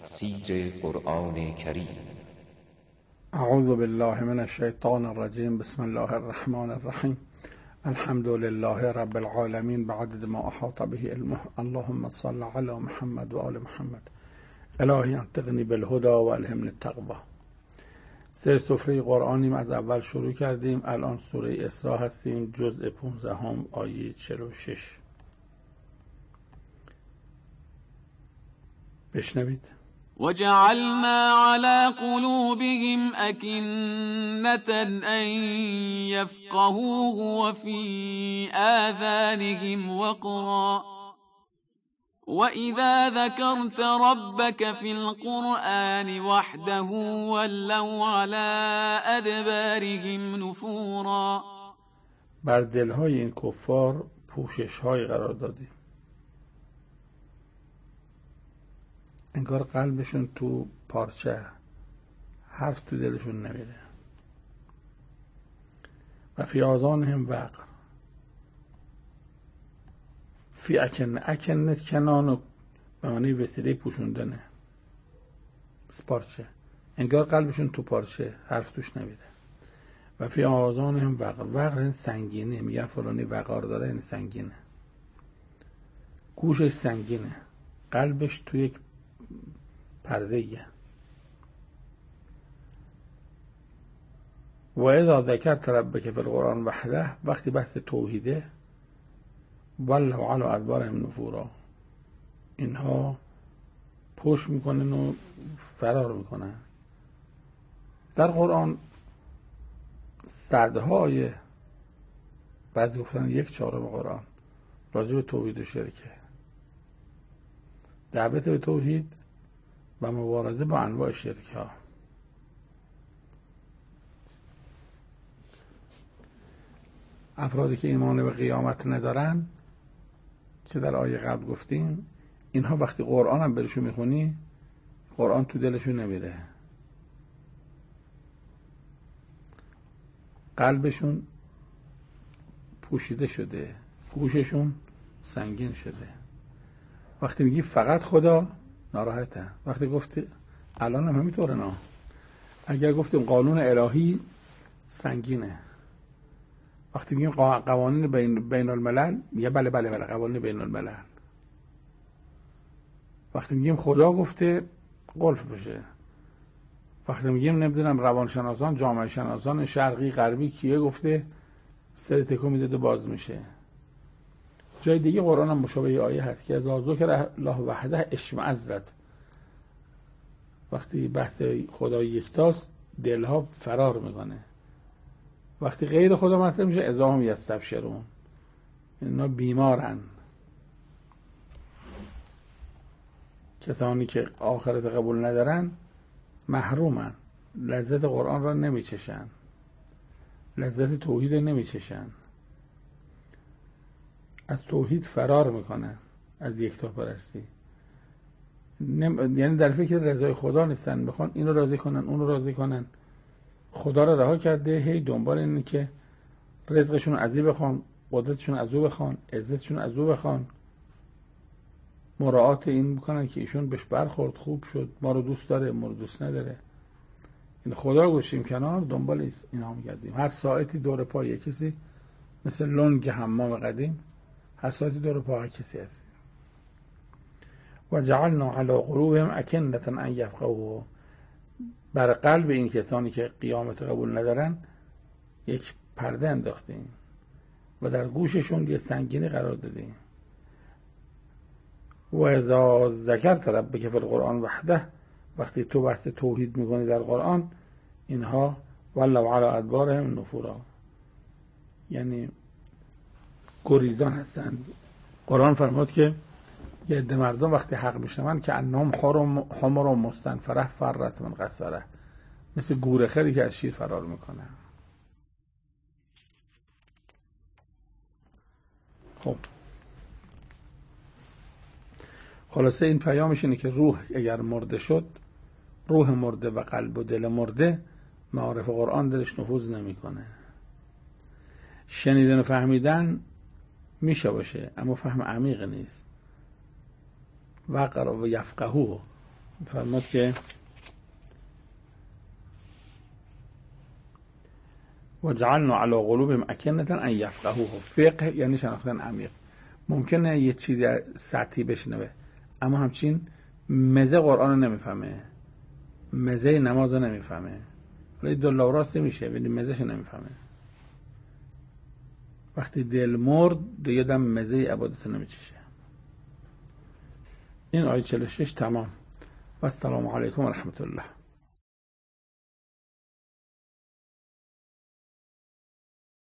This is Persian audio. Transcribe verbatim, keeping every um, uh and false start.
تفسیر قرآن کریم. اعوذ بالله من الشیطان الرجیم. بسم الله الرحمن الرحیم. الحمد لله رب العالمین بعدد ما احاط به علمه. اللهم صل علی محمد و آل محمد. الهی انطقنی بالهدى و الهمنی التقوی. سر سفره قرآنیم، از اول شروع کردیم. الان سوره اسراء هستیم، جزء پانزدهم آیه چهل و شش. بشنوید. وجعلنا على قلوبهم أكنة أن يفقهوه وفي آذانهم وقرا وإذا ذكرت ربك في القرآن وحده ولوا على أدبارهم نفورا. بر دلهای این کفار پوشش های قرار دادیم، انگار قلبشون تو پارچه، حرف تو دلشون نمیره. و فی آذانهم وقر. فی اکنه، اکنه کنانو به معنی وسیله پوشوندنه، پارچه، انگار قلبشون تو پارچه، حرف توش نمیره. و فی آذانهم وقر. وقر این سنگینه، میگن فلانی وقار داره، این سنگینه، گوشش سنگینه، قلبش تو یک پرده ایه. و اذا ذکرت ربک فی القرآن وحده، وقتی بحث توحیده، ولوا علی ادبارهم نفورا، اینها پشت میکنن و فرار میکنن. در قرآن صدهای، بعضی گفتن یک چهارم قرآن راجع به توحید و شرکه، دعوت به توحید و مبارزه با انواع شرک ها. افرادی که ایمان به قیامت ندارن که در آیه قبل گفتیم، اینها وقتی قرآن هم برشون میخونی، قرآن تو دلشون نمیره، قلبشون پوشیده شده، گوششون سنگین شده. وقتی میگی فقط خدا، ناراحته. وقتی گفتی، الان هم همینطوره، نه اگر گفتیم قانون الهی، سنگینه. وقتی میگیم قوانین بین, بین الملل، میگه بله بله بله قوانین بین الملل. وقتی میگیم خدا گفته، قلف بشه. وقتی میگیم نمیدونم روانشناسان، جامعه شناسان شرقی غربی کیه گفته، سر تکو میده باز میشه. جای دیگه قرآن هم مشابه آیه هست که از ذکر الله وحده اشمئزت. وقتی بحث خدا یکتاست، دلها فرار میکنه. وقتی غیر خدا مطرح میشه، اذا هم یستبشرون، اینا بیمارن. کسانی که آخرت قبول ندارن محرومن، لذت قرآن را نمیچشن، لذت توحید نمیچشن، از توحید فرار میکنن، از یکتاپرستی. نم... یعنی در فکر رضای خدا نیستن، بخوان اینو راضی کنن اونو راضی کنن. خدا را رها کرده، هی دنبال اینه که رزقشون از او بخوان، قدرتشون از او بخوان، عزتشون از او بخوان، مراعات این میکنن که ایشون بهش برخورد، خوب شد، ما رو دوست داره، ما رو دوست نداره. این خدا گوشیم کنار، دنبال اینا میگردیم. هر ساعتی دور پای کسی، مثل لنگ حمام قدیم، هر ساعتی دور پای کسی هست. و جعلنا علی قلوبهم اکنة ان یفقهوه. بر قلب این کسانی که قیامت قبول ندارن یک پرده انداختیم و در گوششون یه سنگینی قرار دادیم. و اذا ذکرت ربک فی القرآن وحده، وقتی تو بحث توحید میکنی در قرآن، اینها ولوا علی ادبارهم نفورا، یعنی گریزان هستن. قرآن فرمود که یه عده مردم وقتی حق میشنون که انهم حمر و مستنفره فرت من قصره، مثل گورخری که از شیر فرار میکنه. خب خلاصه این پیامش اینه که روح اگر مرده شد، روح مرده و قلب و دل مرده، معارف قرآن دلش نفوذ نمیکنه. شنیدن و فهمیدن میشه باشه، اما فهم عمیق نیست. وقر و یفقهو، فرمود که وجعلنا على قلوبهم أكنة أن يفقهوه. فقه یعنی شناختن عمیق. ممکنه یه چیزی سطحی بشنوه اما همچین مزه قرآن رو نمیفهمه، مزه نماز رو نمیفهمه، ولی دل و راست میشه ولی مزهش نمیفهمه. وقتی دل مرد دیگه دم مزه عبادت نمیچشه. این آیه چهل و شش تمام. و السلام علیکم و رحمت الله.